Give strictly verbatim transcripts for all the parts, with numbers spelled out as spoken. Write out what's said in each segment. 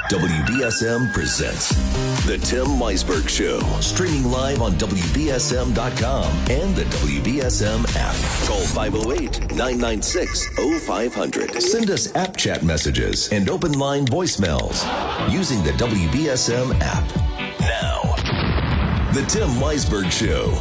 W B S M presents The Tim Weisberg Show. Streaming live on W B S M dot com and the W B S M app. Call five oh eight, nine nine six, oh five hundred. Send us app chat messages and open line voicemails using the W B S M app. Now, The Tim Weisberg Show.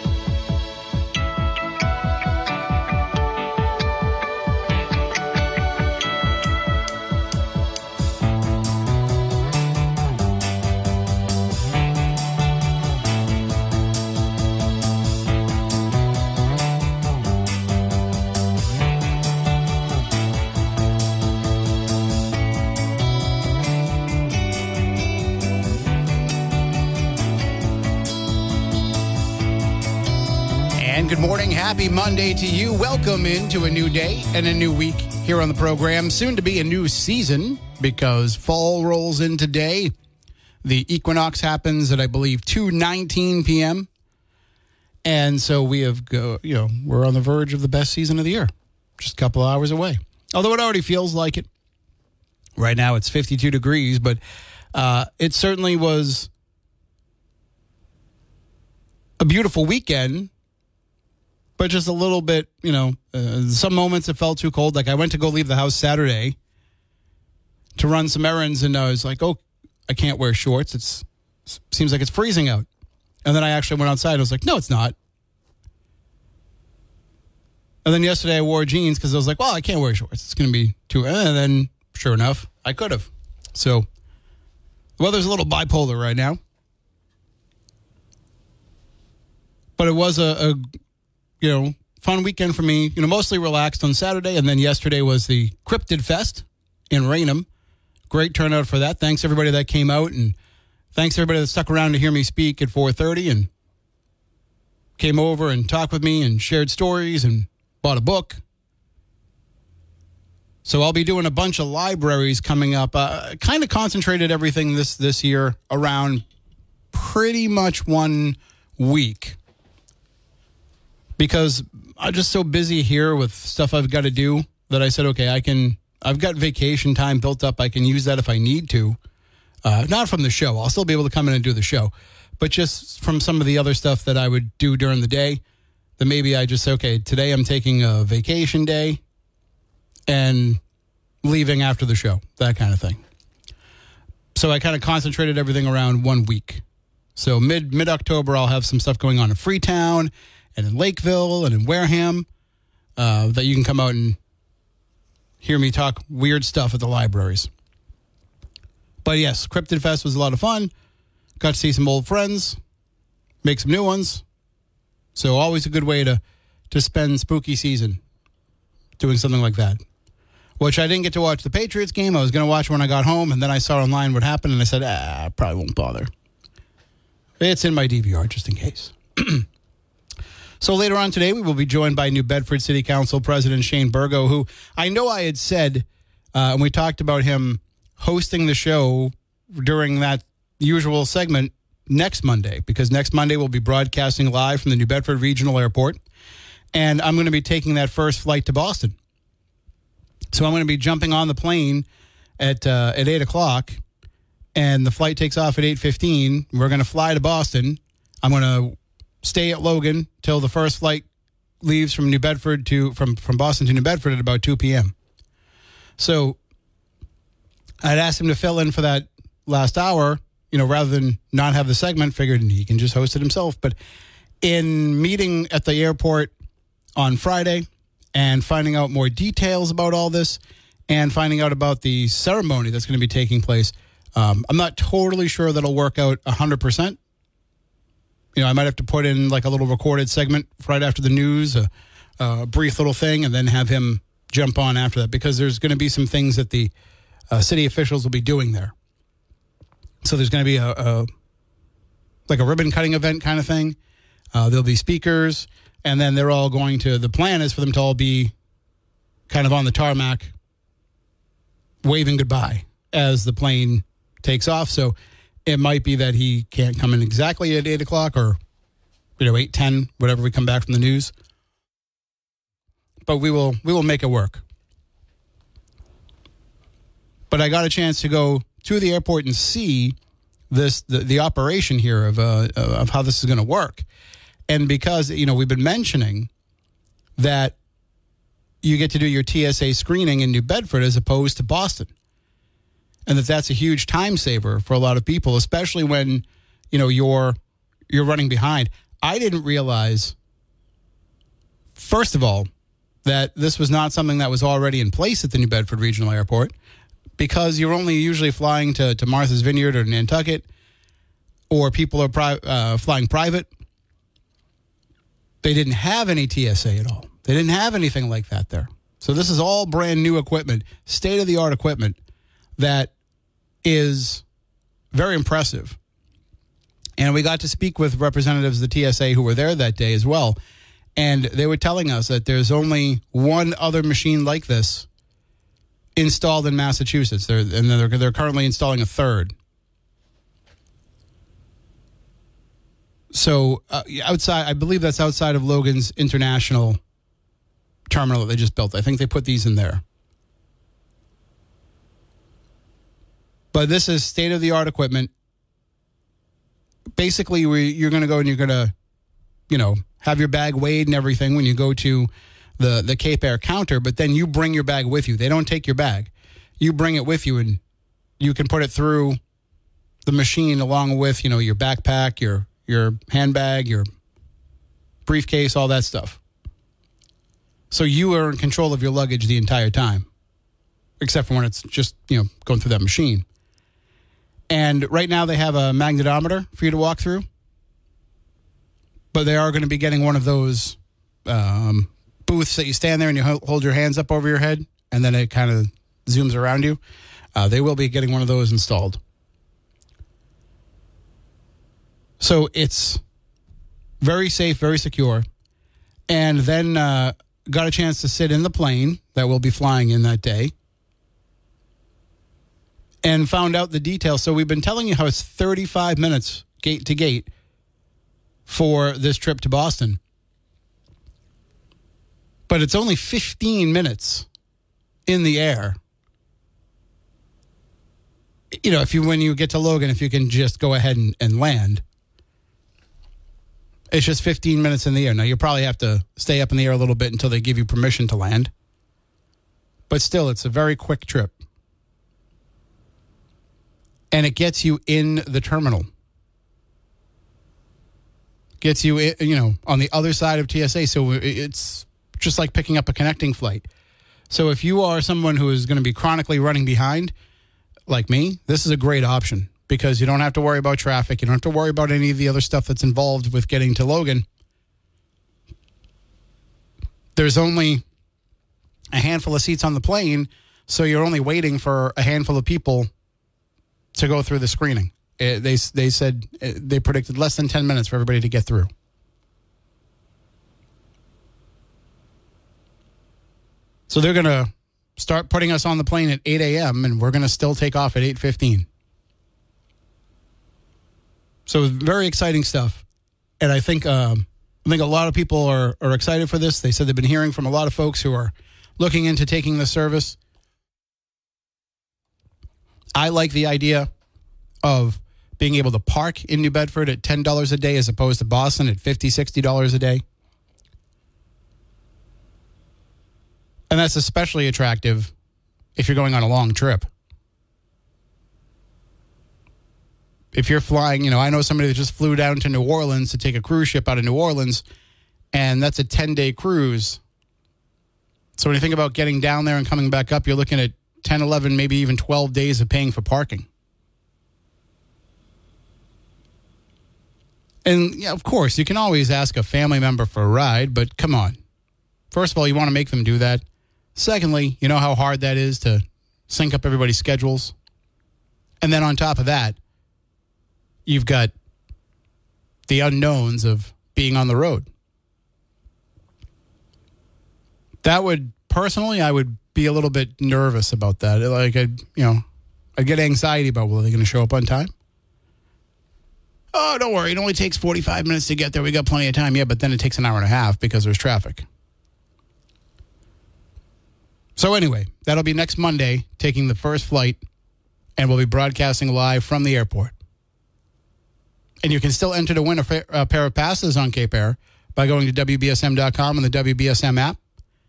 Good morning. Happy Monday to you. Welcome into a new day and a new week here on the program. Soon to be a new season because fall rolls in today. The equinox happens at, I believe, two nineteen p.m. And so we have, go, you know, we're on the verge of the best season of the year. Just a couple of hours away. Although it already feels like it. Right now it's fifty-two degrees, but uh, it certainly was a beautiful weekend. But just a little bit, you know, uh, some moments it felt too cold. Like I went to go leave the house Saturday to run some errands, and I was like, oh, I can't wear shorts. It's seems like it's freezing out. And then I actually went outside. And I was like, no, it's not. And then yesterday I wore jeans because I was like, well, I can't wear shorts. It's going to be too. And then, sure enough, I could have. So the weather's a little bipolar right now. But it was a... a you know, fun weekend for me. You know, mostly relaxed on Saturday, and then yesterday was the Cryptid Fest in Raynham. Great turnout for that. Thanks everybody that came out, and thanks everybody that stuck around to hear me speak at four thirty and came over and talked with me and shared stories and bought a book. So I'll be doing a bunch of libraries coming up. Uh, kind of concentrated everything this this year around pretty much one week. Because I'm just so busy here with stuff I've got to do that I said, okay, I can, I've got vacation time built up. I can use that if I need to. Uh, not from the show. I'll still be able to come in and do the show. But just from some of the other stuff that I would do during the day, that maybe I just say, okay, today I'm taking a vacation day and leaving after the show, that kind of thing. So I kind of concentrated everything around one week. So mid, mid-October, I'll have some stuff going on in Freetown and in Lakeville and in Wareham, uh, that you can come out and hear me talk weird stuff at the libraries. But yes, Cryptid Fest was a lot of fun. Got to see some old friends, make some new ones. So always a good way to, to spend spooky season doing something like that. Which I didn't get to watch the Patriots game. I was going to watch when I got home, and then I saw online what happened, and I said, ah, I probably won't bother. It's in my D V R just in case. So later on today, we will be joined by New Bedford City Council President Shane Burgo, who I know I had said, uh, and we talked about him hosting the show during that usual segment next Monday, because next Monday we'll be broadcasting live from the New Bedford Regional Airport, and I'm going to be taking that first flight to Boston. So I'm going to be jumping on the plane at uh, at eight o'clock, and the flight takes off at eight fifteen. We're going to fly to Boston. I'm going to stay at Logan till the first flight leaves from New Bedford to from, from Boston to New Bedford at about two p.m. So I'd asked him to fill in for that last hour, you know, rather than not have the segment. Figured he can just host it himself. But in meeting at the airport on Friday and finding out more details about all this and finding out about the ceremony that's going to be taking place, um, I'm not totally sure that'll work out one hundred percent. You know, I might have to put in like a little recorded segment right after the news, a, a brief little thing, and then have him jump on after that, because there's going to be some things that the uh, city officials will be doing there. So there's going to be a, a like a ribbon cutting event kind of thing. Uh, there'll be speakers, and then they're all going to, the plan is for them to all be kind of on the tarmac waving goodbye as the plane takes off. So it might be that he can't come in exactly at eight o'clock or, you know, eight ten, whatever we come back from the news. But we will we will make it work. But I got a chance to go to the airport and see this the, the operation here of uh, of how this is going to work. And because, you know, we've been mentioning that you get to do your T S A screening in New Bedford as opposed to Boston. And that that's a huge time saver for a lot of people, especially when, you know, you're you're running behind. I didn't realize, first of all, that this was not something that was already in place at the New Bedford Regional Airport, because you're only usually flying to, to Martha's Vineyard or Nantucket, or people are pri- uh, flying private. They didn't have any T S A at all. They didn't have anything like that there. So this is all brand new equipment, state-of-the-art equipment that is very impressive. And we got to speak with representatives of the T S A who were there that day as well. And they were telling us that there's only one other machine like this installed in Massachusetts. They're, and they're, they're currently installing a third. So uh, outside, I believe that's outside of Logan's International terminal that they just built. I think they put these in there. But this is state-of-the-art equipment. Basically, we, you're going to go and you're going to, you know, have your bag weighed and everything when you go to the, the Cape Air counter, but then you bring your bag with you. They don't take your bag. You bring it with you, and you can put it through the machine along with, you know, your backpack, your your handbag, your briefcase, all that stuff. So you are in control of your luggage the entire time, except for when it's just, you know, going through that machine. And right now they have a magnetometer for you to walk through, but they are going to be getting one of those um, booths that you stand there and you hold your hands up over your head, and then it kind of zooms around you. Uh, they will be getting one of those installed. So it's very safe, very secure. And then uh, got a chance to sit in the plane that we'll be flying in that day and found out the details. So we've been telling you how it's thirty-five minutes gate to gate for this trip to Boston. But it's only fifteen minutes in the air. You know, if you when you get to Logan, if you can just go ahead and, and land. It's just fifteen minutes in the air. Now, you'll probably have to stay up in the air a little bit until they give you permission to land. But still, it's a very quick trip. And it gets you in the terminal. Gets you, you know, on the other side of T S A. So it's just like picking up a connecting flight. So if you are someone who is going to be chronically running behind, like me, this is a great option. Because you don't have to worry about traffic. You don't have to worry about any of the other stuff that's involved with getting to Logan. There's only a handful of seats on the plane, so you're only waiting for a handful of people to go through the screening. It, they they said they predicted less than ten minutes for everybody to get through. So they're going to start putting us on the plane at eight a.m., and we're going to still take off at eight fifteen. So very exciting stuff. And I think um, I think a lot of people are, are excited for this. They said they've been hearing from a lot of folks who are looking into taking the service. I like the idea of being able to park in New Bedford at ten dollars a day as opposed to Boston at fifty dollars, sixty dollars a day. And that's especially attractive if you're going on a long trip. If you're flying, you know, I know somebody that just flew down to New Orleans to take a cruise ship out of New Orleans, and that's a ten-day cruise. So when you think about getting down there and coming back up, you're looking at ten, eleven, maybe even twelve days of paying for parking. And, yeah, of course, you can always ask a family member for a ride, but come on. First of all, you want to make them do that. Secondly, you know how hard that is to sync up everybody's schedules. And then on top of that, you've got the unknowns of being on the road. That would, personally, I would be a little bit nervous about that. Like, I'd, you know, I'd get anxiety about, well, are they going to show up on time? Oh, don't worry. It only takes forty-five minutes to get there. We got plenty of time. Yeah, but then it takes an hour and a half because there's traffic. So anyway, that'll be next Monday, taking the first flight and we'll be broadcasting live from the airport. And you can still enter to win a, fa- a pair of passes on Cape Air by going to W B S M dot com and the W B S M app.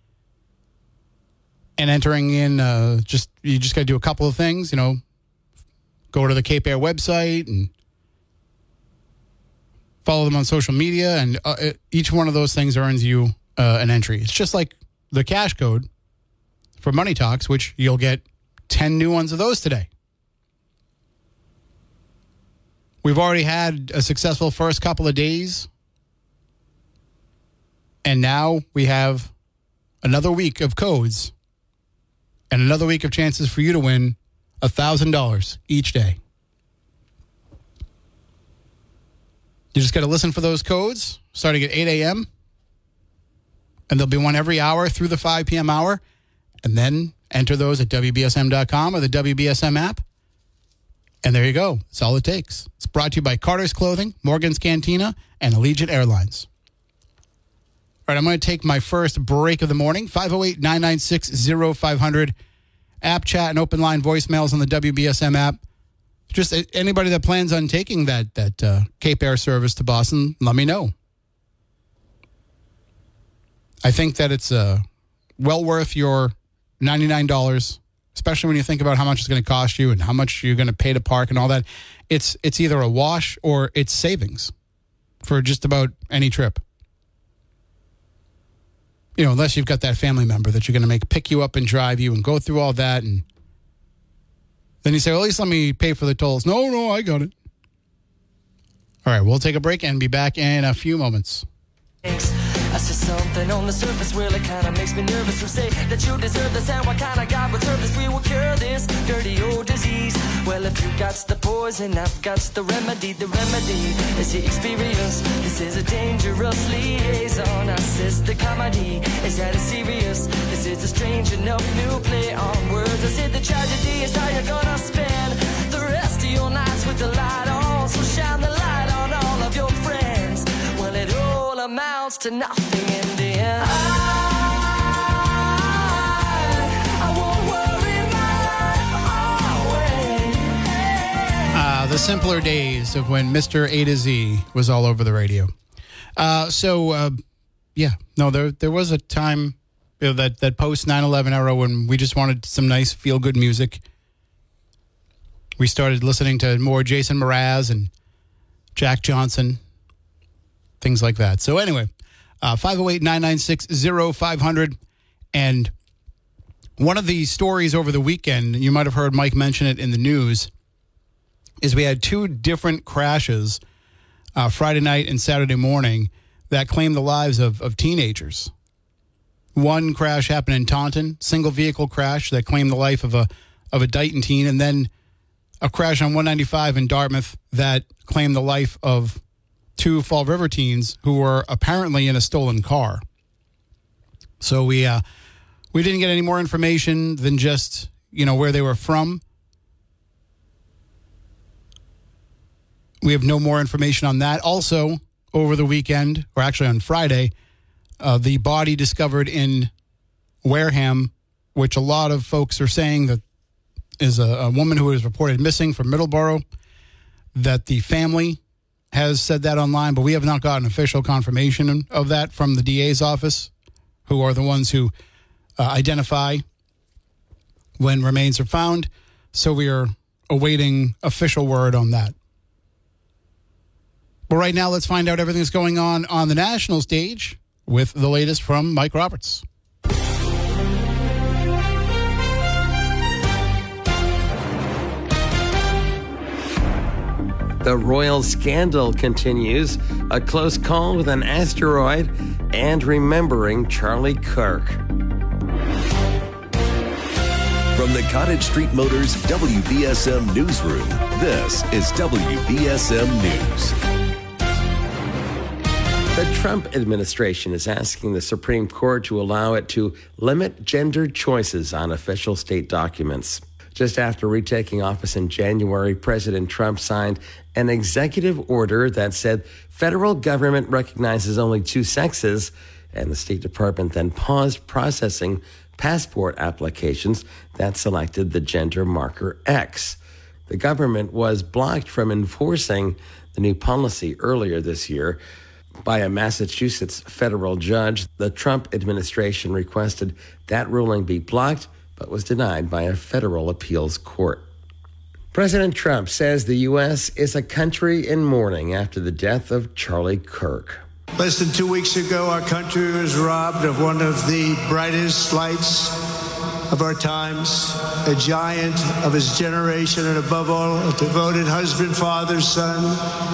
And entering in, uh, just you just got to do a couple of things, you know, go to the Cape Air website and follow them on social media. And uh, it, each one of those things earns you uh, an entry. It's just like the cash code for Money Talks, which you'll get ten new ones of those today. We've already had a successful first couple of days. And now we have another week of codes and another week of chances for you to win one thousand dollars each day. You just got to listen for those codes starting at eight a.m. And there'll be one every hour through the five p.m. hour. And then enter those at W B S M dot com or the W B S M app. And there you go. That's all it takes. It's brought to you by Carter's Clothing, Morgan's Cantina, and Allegiant Airlines. All right, I'm going to take my first break of the morning. five oh eight, nine nine six, oh five hundred. App chat and open line voicemails on the W B S M app. Just anybody that plans on taking that that uh, Cape Air service to Boston, let me know. I think that it's uh, well worth your ninety-nine dollars, especially when you think about how much it's going to cost you and how much you're going to pay to park and all that. It's it's either a wash or it's savings for just about any trip. You know, unless you've got that family member that you're going to make pick you up and drive you and go through all that. And then you say, well, at least let me pay for the tolls. No, no, I got it. All right, we'll take a break and be back in a few moments. Thanks. I see something on the surface, well, it kind of makes me nervous. Who say that you deserve this, and what kind of God would serve this? We will cure this dirty old disease. Well, if you got the poison, I've got the remedy. The remedy is the experience. This is a dangerous liaison. I says the comedy is that it's serious. This is a strange enough new play on words. I said the tragedy is how you're gonna spend the rest of your nights with the light on. So shine the light on all of your friends. Well, it all amounts to nothing in the end. I, I won't worry my life away. Uh, the simpler days of when Mister A to Z was all over the radio. Uh, so, uh, yeah, no, there there was a time, you know, that, that post nine eleven era when we just wanted some nice feel-good music. We started listening to more Jason Mraz and Jack Johnson, things like that. So anyway, uh, five oh eight, nine nine six, oh five hundred. And one of the stories over the weekend, you might have heard Mike mention it in the news, is we had two different crashes uh, Friday night and Saturday morning that claimed the lives of, of teenagers. One crash happened in Taunton, single vehicle crash that claimed the life of a of a Dighton teen, and then a crash on one ninety-five in Dartmouth that claimed the life of two Fall River teens who were apparently in a stolen car. So we uh, we didn't get any more information than just, you know, where they were from. We have no more information on that. Also, over the weekend, or actually on Friday, uh, the body discovered in Wareham, which a lot of folks are saying that is a, a woman who was reported missing from Middleborough, that the family has said that online, but we have not gotten official confirmation of that from the D A's office, who are the ones who uh, identify when remains are found. So we are awaiting official word on that. But right now, let's find out everything that's going on on the national stage with the latest from Mike Roberts. The royal scandal continues, a close call with an asteroid, and remembering Charlie Kirk. From the Cottage Street Motors W B S M Newsroom, this is W B S M News. The Trump administration is asking the Supreme Court to allow it to limit gender choices on official state documents. Just after retaking office in January, President Trump signed an executive order that said federal government recognizes only two sexes, and the State Department then paused processing passport applications that selected the gender marker X. The government was blocked from enforcing the new policy earlier this year by a Massachusetts federal judge. The Trump administration requested that ruling be blocked, but was denied by a federal appeals court. President Trump says the U S is a country in mourning after the death of Charlie Kirk. Less than two weeks ago, our country was robbed of one of the brightest lights of our times, a giant of his generation, and above all, a devoted husband, father, son,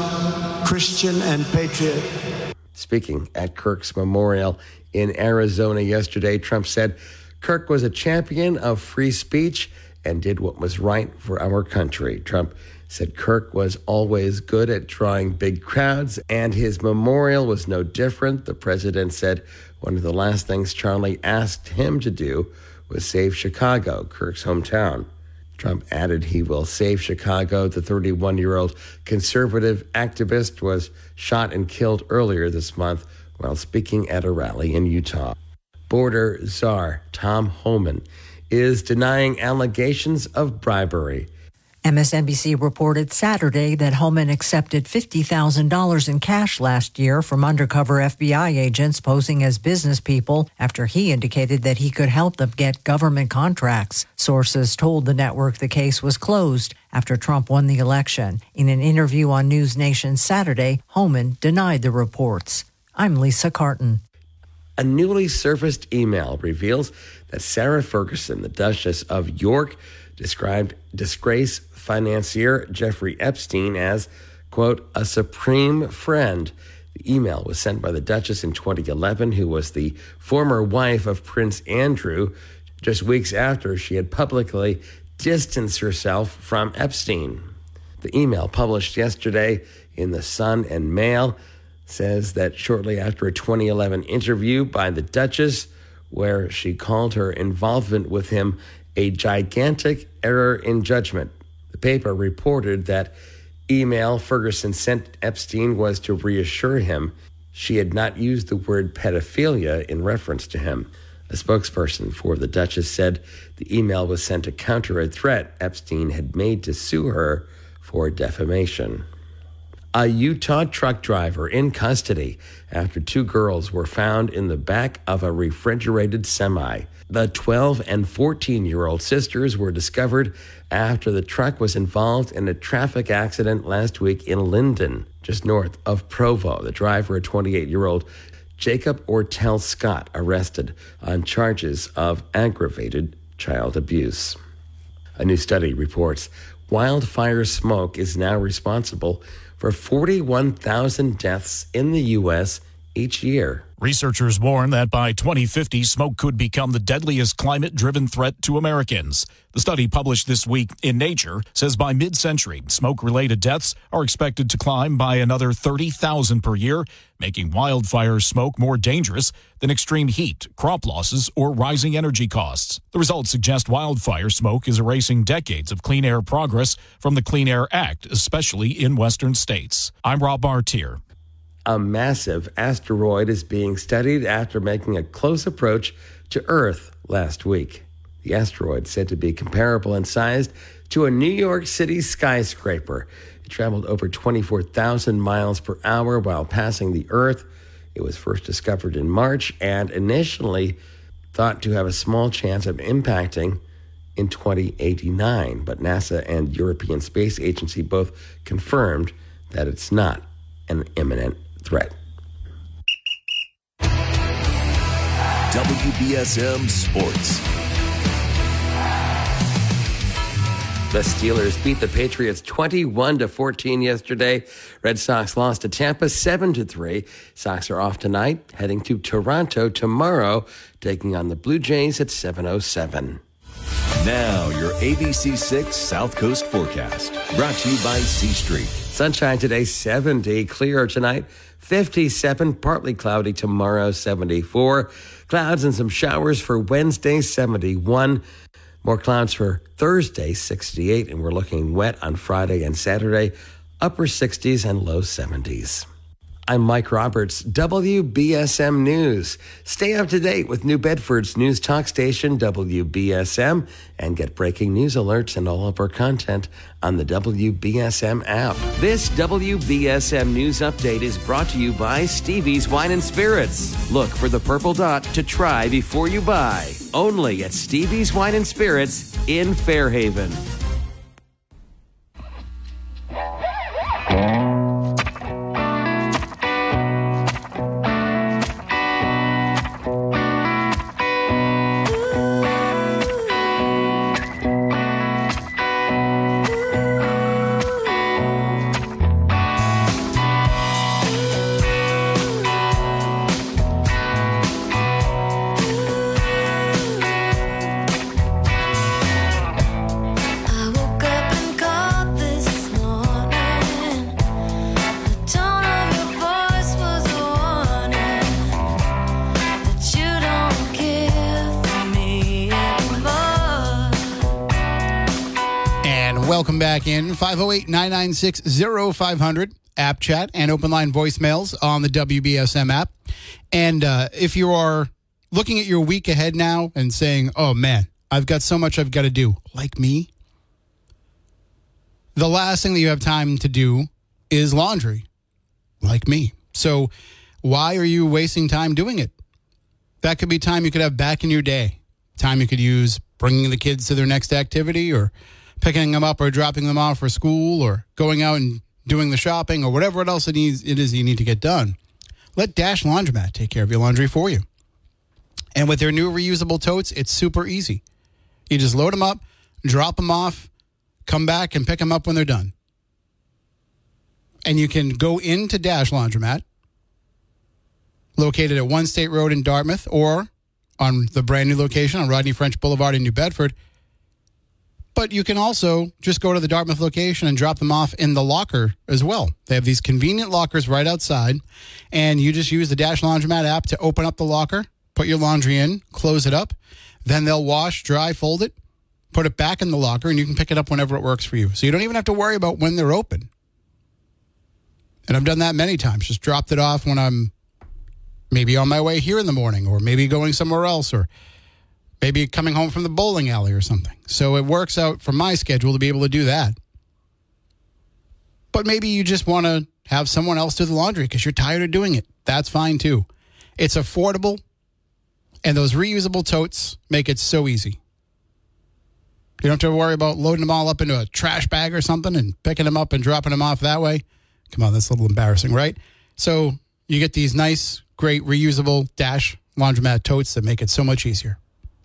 Christian, and patriot. Speaking at Kirk's memorial in Arizona yesterday, Trump said Kirk was a champion of free speech and did what was right for our country. Trump said Kirk was always good at drawing big crowds, and his memorial was no different. The president said one of the last things Charlie asked him to do was save Chicago, Kirk's hometown. Trump added he will save Chicago. The thirty-one-year-old conservative activist was shot and killed earlier this month while speaking at a rally in Utah. Border czar Tom Homan is denying allegations of bribery. M S N B C reported Saturday that Homan accepted fifty thousand dollars in cash last year from undercover F B I agents posing as business people after he indicated that he could help them get government contracts. Sources told the network the case was closed after Trump won the election. In an interview on News Nation Saturday, Homan denied the reports. I'm Lisa Carton. A newly surfaced email reveals that Sarah Ferguson, the Duchess of York, described disgraced financier Jeffrey Epstein as, quote, a supreme friend. The email was sent by the Duchess in twenty eleven, who was the former wife of Prince Andrew, just weeks after she had publicly distanced herself from Epstein. The email, published yesterday in the Sun and Mail, says that shortly after a twenty eleven interview by the Duchess, where she called her involvement with him a gigantic error in judgment, the paper reported that email Ferguson sent Epstein was to reassure him she had not used the word pedophilia in reference to him. A spokesperson for the Duchess said the email was sent to counter a threat Epstein had made to sue her for defamation. A Utah truck driver in custody after two girls were found in the back of a refrigerated semi. The twelve and fourteen-year-old sisters were discovered after the truck was involved in a traffic accident last week in Linden, just north of Provo. The driver, a twenty-eight-year-old Jacob Ortel Scott, arrested on charges of aggravated child abuse. A new study reports wildfire smoke is now responsible for forty-one thousand deaths in the U S each year. Researchers warn that by twenty fifty, smoke could become the deadliest climate-driven threat to Americans. The study published this week in Nature says by mid-century, smoke-related deaths are expected to climb by another thirty thousand per year, making wildfire smoke more dangerous than extreme heat, crop losses, or rising energy costs. The results suggest wildfire smoke is erasing decades of clean air progress from the Clean Air Act, especially in western states. I'm Rob Bartier. A massive asteroid is being studied after making a close approach to Earth last week. The asteroid, said to be comparable in size to a New York City skyscraper. It traveled over twenty-four thousand miles per hour while passing the Earth. It was first discovered in March and initially thought to have a small chance of impacting in twenty eighty-nine, but NASA and European Space Agency both confirmed that it's not an imminent threat. W B S M Sports. The Steelers beat the Patriots twenty-one to fourteen yesterday. Red Sox lost to Tampa seven to three. Sox are off tonight, heading to Toronto tomorrow, taking on the Blue Jays at seven oh seven. Now, your A B C six South Coast forecast, brought to you by C Street. Sunshine today, seventy. Clear tonight, fifty-seven. Partly cloudy tomorrow, seventy-four. Clouds and some showers for Wednesday, seventy-one. More clouds for Thursday, sixty-eight. And we're looking wet on Friday and Saturday, upper sixties and low seventies. I'm Mike Roberts, W B S M News. Stay up to date with New Bedford's news talk station, W B S M, and get breaking news alerts and all of our content on the W B S M app. This W B S M News Update is brought to you by Stevie's Wine and Spirits. Look for the purple dot to try before you buy. Only at Stevie's Wine and Spirits in Fairhaven. Welcome back in. five oh eight, nine nine six, oh five hundred, app chat, and open line voicemails on the W B S M app. And uh, if you are looking at your week ahead now and saying, oh man, I've got so much I've got to do, like me, the last thing that you have time to do is laundry, like me. So why are you wasting time doing it? That could be time you could have back in your day, time you could use bringing the kids to their next activity, or picking them up or dropping them off for school, or going out and doing the shopping, or whatever else it, needs, it is you need to get done. Let Dash Laundromat take care of your laundry for you. And with their new reusable totes, it's super easy. You just load them up, drop them off, come back and pick them up when they're done. And you can go into Dash Laundromat, located at One State Road in Dartmouth, or on the brand new location on Rodney French Boulevard in New Bedford. But you can also just go to the Dartmouth location and drop them off in the locker as well. They have these convenient lockers right outside, and you just use the Dash Laundromat app to open up the locker, put your laundry in, close it up. Then they'll wash, dry, fold it, put it back in the locker, and you can pick it up whenever it works for you. So you don't even have to worry about when they're open. And I've done that many times. Just dropped it off when I'm maybe on my way here in the morning, or maybe going somewhere else, or maybe coming home from the bowling alley or something. So it works out for my schedule to be able to do that. But maybe you just want to have someone else do the laundry because you're tired of doing it. That's fine too. It's affordable, and those reusable totes make it so easy. You don't have to worry about loading them all up into a trash bag or something and picking them up and dropping them off that way. Come on, that's a little embarrassing, right? So you get these nice, great reusable Dash Laundromat totes that make it so much easier.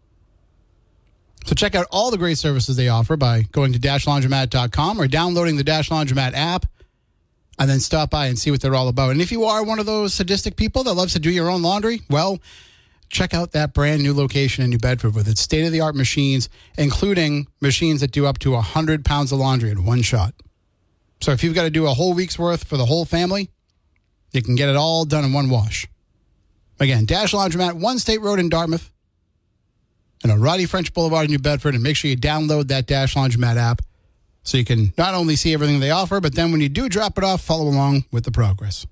So check out all the great services they offer by going to dash laundromat dot com or downloading the Dash Laundromat app, and then stop by and see what they're all about. And if you are one of those sadistic people that loves to do your own laundry, well, check out that brand new location in New Bedford with its state-of-the-art machines, including machines that do up to one hundred pounds of laundry in one shot. So if you've got to do a whole week's worth for the whole family, you can get it all done in one wash. Again, Dash Laundromat, One State Road in Dartmouth, and on Rodney French Boulevard in New Bedford. And make sure you download that Dash Laundromat app so you can not only see everything they offer, but then when you do drop it off, follow along with the progress.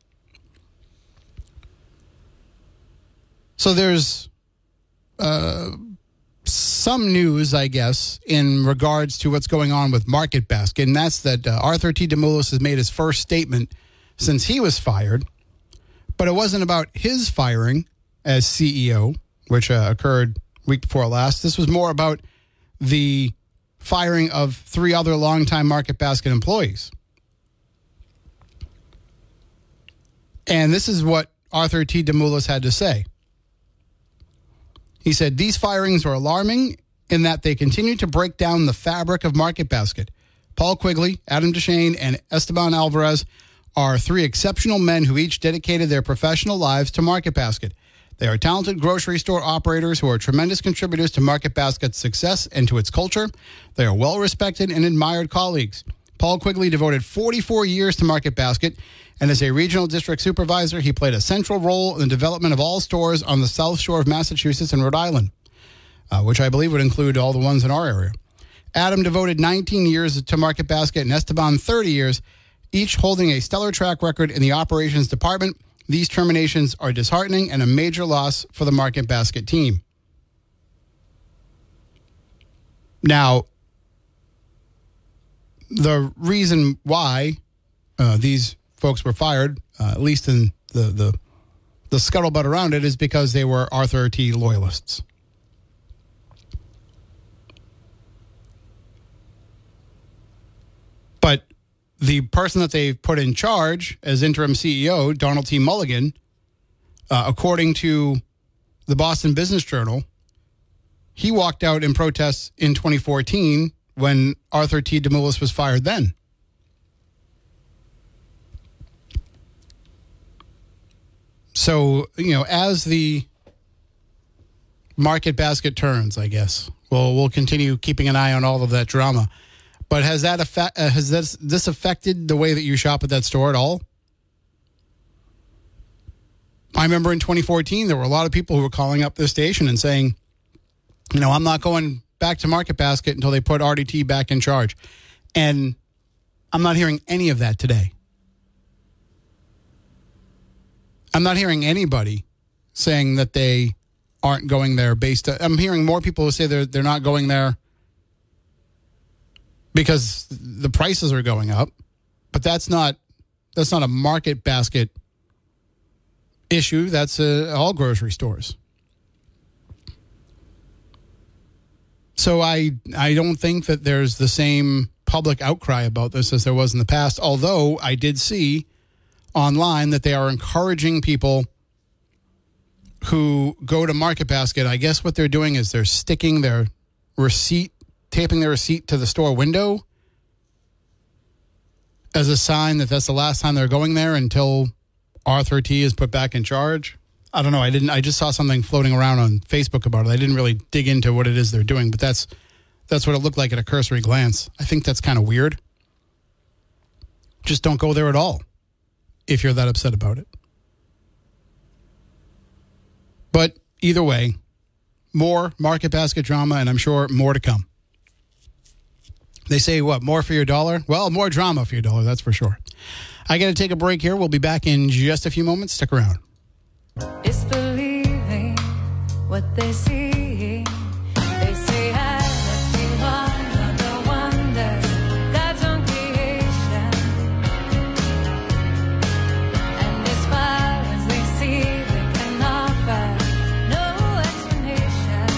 So there's uh, some news, I guess, in regards to what's going on with Market Basket, and that's that uh, Arthur T. DeMoulos has made his first statement since he was fired. But it wasn't about his firing as C E O, which uh, occurred week before last. This was more about the firing of three other longtime Market Basket employees. And this is what Arthur T. DeMoulos had to say. He said, these firings are alarming in that they continue to break down the fabric of Market Basket. Paul Quigley, Adam Deshane, and Esteban Alvarez are three exceptional men who each dedicated their professional lives to Market Basket. They are talented grocery store operators who are tremendous contributors to Market Basket's success and to its culture. They are well-respected and admired colleagues. Paul Quigley devoted forty-four years to Market Basket, and as a regional district supervisor, he played a central role in the development of all stores on the South Shore of Massachusetts and Rhode Island, uh, which I believe would include all the ones in our area. Adam devoted nineteen years to Market Basket, and Esteban thirty years, each holding a stellar track record in the operations department. These terminations are disheartening and a major loss for the Market Basket team. Now, the reason why uh, these folks were fired, uh, at least in the, the the scuttlebutt around it, is because they were Arthur T. loyalists. But the person that they put in charge as interim C E O, Donald T. Mulligan, uh, according to the Boston Business Journal, he walked out in protests in twenty fourteen when Arthur T. DeMoulis was fired then. So, you know, as the Market Basket turns, I guess, well, we'll continue keeping an eye on all of that drama. But has that affect, uh, has this, this affected the way that you shop at that store at all? I remember in twenty fourteen, there were a lot of people who were calling up this station and saying, you know, I'm not going back to Market Basket until they put R D T back in charge. And I'm not hearing any of that today. I'm not hearing anybody saying that they aren't going there based on, I'm hearing more people who say they're they're not going there because the prices are going up, but that's not that's not a Market Basket issue. That's uh, all grocery stores. So I I don't think that there's the same public outcry about this as there was in the past, although I did see online that they are encouraging people who go to Market Basket. I guess what they're doing is they're sticking their receipt, taping their receipt to the store window as a sign that that's the last time they're going there until Arthur T. is put back in charge. I don't know. I didn't. I just saw something floating around on Facebook about it. I didn't really dig into what it is they're doing, but that's that's what it looked like at a cursory glance. I think that's kind of weird. Just don't go there at all if you're that upset about it. But either way, more Market Basket drama, and I'm sure more to come. They say, what, more for your dollar? Well, more drama for your dollar, that's for sure. I got to take a break here. We'll be back in just a few moments. Stick around. It's believing what they see. They say I must be one of the wonders, God's own creation. And as far as they see, they can offer no explanation.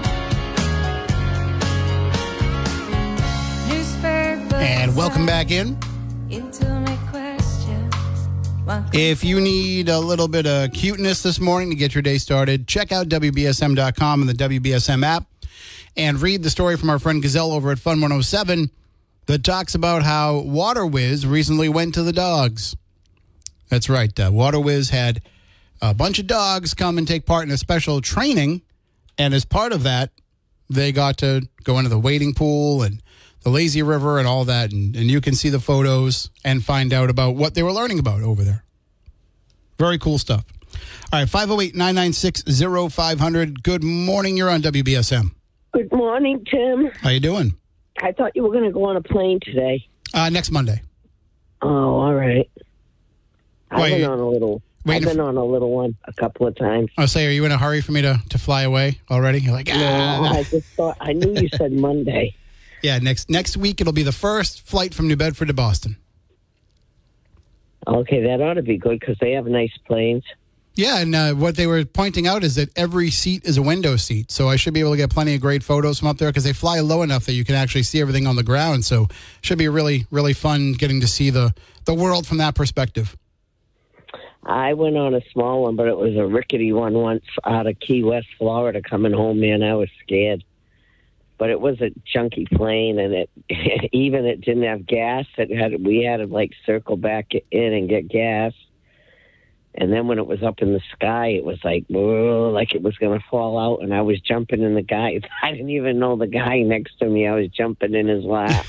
Newspapers And welcome back in. into my questions. If you need a little bit of cuteness this morning to get your day started, check out W B S M dot com and the W B S M app and read the story from our friend Gazelle over at Fun one oh seven that talks about how Water Whiz recently went to the dogs. That's right. Uh, Water Whiz had a bunch of dogs come and take part in a special training, and as part of that, they got to go into the wading pool and the lazy river and all that, and, and you can see the photos and find out about what they were learning about over there. Very cool stuff. All right, five oh eight, nine nine six, oh five hundred. Good morning. You're on W B S M. Good morning, Tim. How you doing? I thought you were going to go on a plane today. Uh, next Monday. Oh, all right. I've Wait, been on a little. wait I've been if- on a little one a couple of times. I'll say, are you in a hurry for me to, to fly away already? You're like, ah. No, I just thought I knew you said Monday. Yeah, next next week it'll be the first flight from New Bedford to Boston. Okay, that ought to be good because they have nice planes. Yeah, and uh, what they were pointing out is that every seat is a window seat, so I should be able to get plenty of great photos from up there because they fly low enough that you can actually see everything on the ground. So should be really, really fun getting to see the, the world from that perspective. I went on a small one, but it was a rickety one once out of Key West, Florida, coming home. Man, I was scared. But it was a junky plane, and it even it didn't have gas. It had we had to like circle back in and get gas. And then when it was up in the sky, it was like whoa, like it was going to fall out. And I was jumping in the guy. I didn't even know the guy next to me. I was jumping in his lap.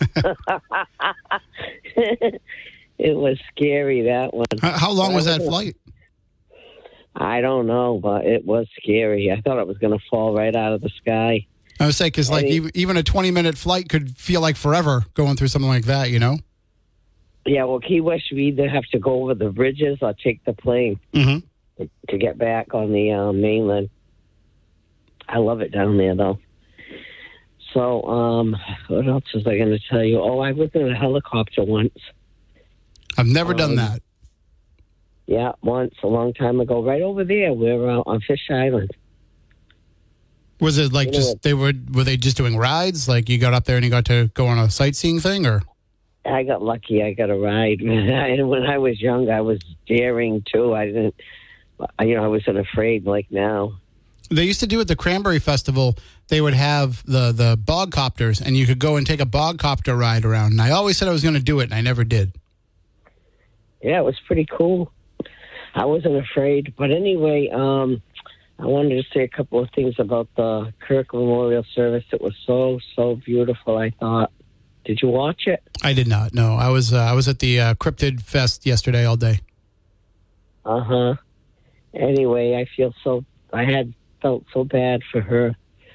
It was scary, that one. How, how long was that flight? I don't know, but it was scary. I thought it was going to fall right out of the sky. I would say, because like even, even a twenty-minute flight could feel like forever going through something like that, you know? Yeah, well, Key West, you either have to go over the bridges or take the plane Mm-hmm. to, to get back on the uh, mainland. I love it down there, though. So, um, what else was I going to tell you? Oh, I was in a helicopter once. I've never Um, done that. Yeah, once, a long time ago, right over there. We're uh, on Fish Island. Was it like You know just what? they were were they just doing rides? Like you got up there and you got to go on a sightseeing thing, or? I got lucky. I got a ride. And when I was young, I was daring, too. I didn't, you know, I wasn't afraid like now. They used to do at the Cranberry Festival. They would have the the bog copters, and you could go and take a bog copter ride around. And I always said I was going to do it, and I never did. Yeah, it was pretty cool. I wasn't afraid. But anyway, um, I wanted to say a couple of things about the Kirk Memorial Service. It was so, so beautiful, I thought. Did you watch it? I did not. No, I was uh, I was at the uh, Cryptid Fest yesterday all day. Uh-huh. Anyway, I feel so, I had felt so bad for her.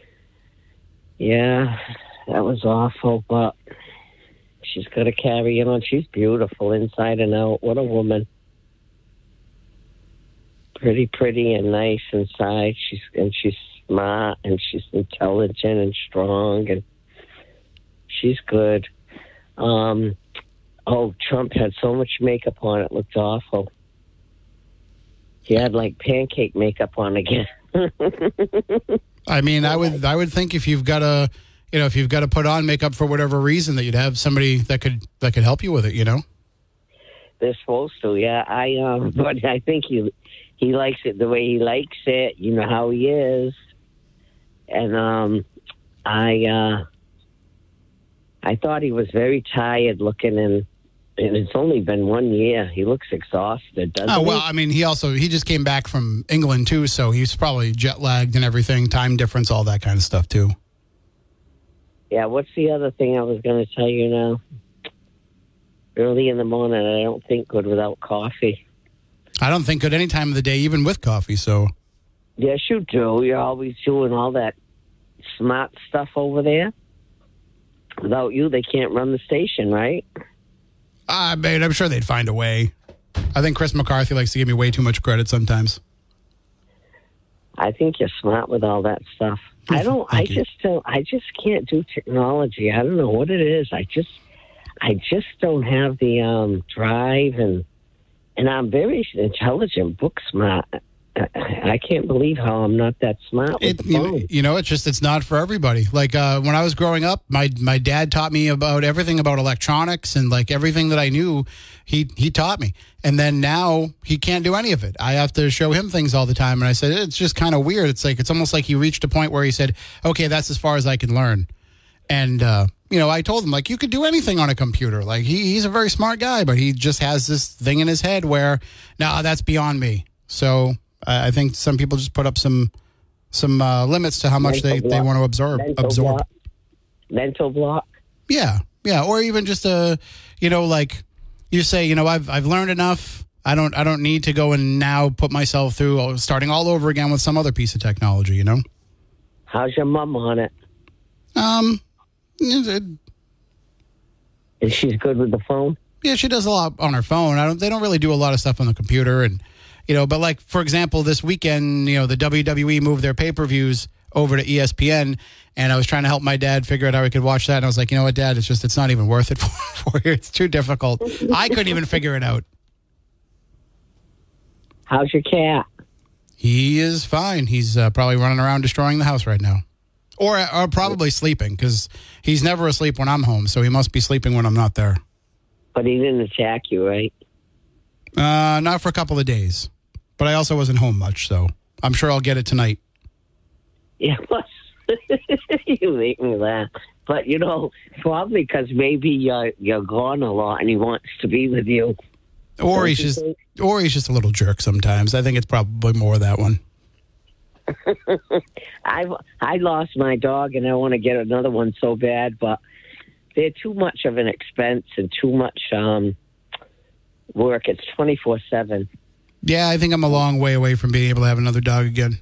Yeah, that was awful, but she's got to carry on. She's beautiful inside and out. What a woman. Pretty, pretty and nice inside. She's and she's smart and she's intelligent and strong and she's good. Um, oh, Trump had so much makeup on, it looked awful. He had like pancake makeup on again. I mean, I would I would think if you've got to, you know, if you've got to put on makeup for whatever reason, that you'd have somebody that could that could help you with it. You know. They're supposed to, yeah. I um, but I think he he likes it the way he likes it. You know how he is, and um, I uh, I thought he was very tired looking, and and it's only been one year. He looks exhausted, doesn't Oh well, he? I mean, he also he just came back from England too, so he's probably jet lagged and everything, time difference, all that kind of stuff too. Yeah. What's the other thing I was going to tell you now? Early in the morning, I don't think good without coffee. I don't think good any time of the day, even with coffee. So Yes, you do. You're always doing all that smart stuff over there. Without you, they can't run the station, right? I mean, I'm sure they'd find a way. I think Chris McCarthy likes to give me way too much credit sometimes. I think you're smart with all that stuff. I don't. I Thank you. just don't. I just can't do technology. I don't know what it is. I just. I just don't have the um, drive, and and I'm very intelligent, book smart. I, I can't believe how I'm not that smart with It, the phone. you, you know, it's just it's not for everybody. Like uh, when I was growing up, my my dad taught me about everything about electronics, and like everything that I knew, he he taught me. And then now he can't do any of it. I have to show him things all the time. And I said it's just kind of weird. It's like it's almost like he reached a point where he said, "Okay, that's as far as I can learn." And uh, you know, I told him like you could do anything on a computer. Like he he's a very smart guy, but he just has this thing in his head where, nah, that's beyond me. So. I think some people just put up some some uh, limits to how much Mental they, they block. want to absorb. Mental absorb. block. Mental block. Yeah, yeah, or even just a, you know, like you say, you know, I've I've learned enough. I don't I don't need to go and now put myself through starting all over again with some other piece of technology. You know. How's your mom on it? Um. it- Is she good with the phone? Yeah, she does a lot on her phone. I don't. They don't really do a lot of stuff on the computer, and you know. But like for example, this weekend, you know, the W W E moved their pay per views over to E S P N, and I was trying to help my dad figure out how he could watch that. And I was like, you know what, Dad, it's just it's not even worth it for, for you. It's too difficult. I couldn't even figure it out. How's your cat? He is fine. He's uh, probably running around destroying the house right now, or or probably sleeping because he's never asleep when I'm home. So he must be sleeping when I'm not there. But he didn't attack you, right? Uh, not for a couple of days, but I also wasn't home much, so I'm sure I'll get it tonight. Yeah, you make me laugh. But, you know, probably because maybe you're, you're gone a lot and he wants to be with you. Or Don't he's you just, think? or he's just a little jerk sometimes. I think it's probably more of that one. I I lost my dog and I want to get another one so bad, but they're too much of an expense and too much um, work. It's twenty-four seven. Yeah, I think I'm a long way away from being able to have another dog again.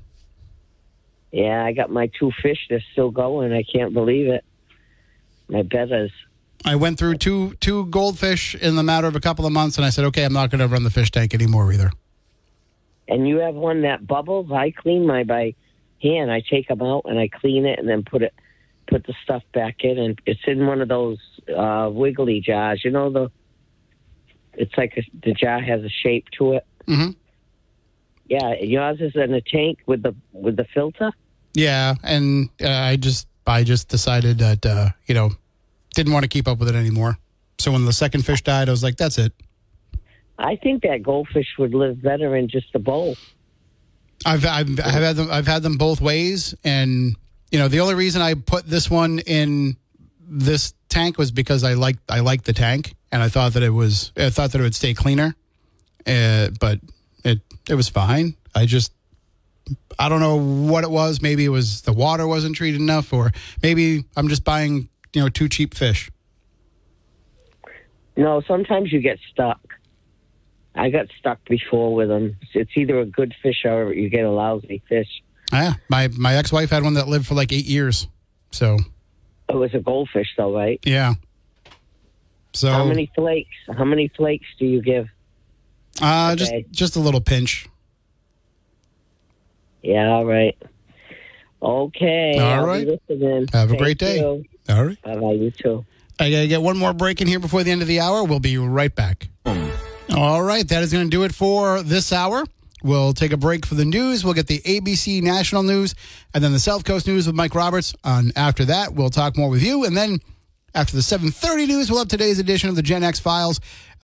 Yeah, I got my two fish. They're still going. I can't believe it. My betters. I went through two two goldfish in the matter of a couple of months, and I said, okay, I'm not going to run the fish tank anymore either. And you have one that bubbles? I clean my by hand. I take them out and I clean it and then put it, put the stuff back in, and it's in one of those uh, wiggly jars. You know, the it's like a, the jar has a shape to it. Mm-hmm. Yeah, yours is in a tank with the with the filter. Yeah, and uh, I just I just decided that uh, you know didn't want to keep up with it anymore. So when the second fish died, I was like, that's it. I think that goldfish would live better in just a bowl. I've I've, I've had them I've had them both ways, and you know the only reason I put this one in this tank was because I liked I liked the tank, and I thought that it was I thought that it would stay cleaner, uh, but it it was fine. I just I don't know what it was. Maybe it was the water wasn't treated enough, or maybe I'm just buying you know too cheap fish. No, sometimes you get stuck. I got stuck before with them. It's either a good fish or you get a lousy fish. Yeah, my my ex-wife had one that lived for like eight years. So it was a goldfish, though, right? Yeah. So how many flakes? How many flakes do you give? Uh, okay. just just a little pinch. Yeah, all right. Okay. All I'll right. Be listening. Have a Thank great day. You. All right. Bye-bye. You too. I got to get one more break in here before the end of the hour. We'll be right back. All right. That is going to do it for this hour. We'll take a break for the news. We'll get the A B C National News and then the South Coast News with Mike Roberts. And after that, we'll talk more with you. And then after the seven thirty news, we'll have today's edition of the Gen X Files.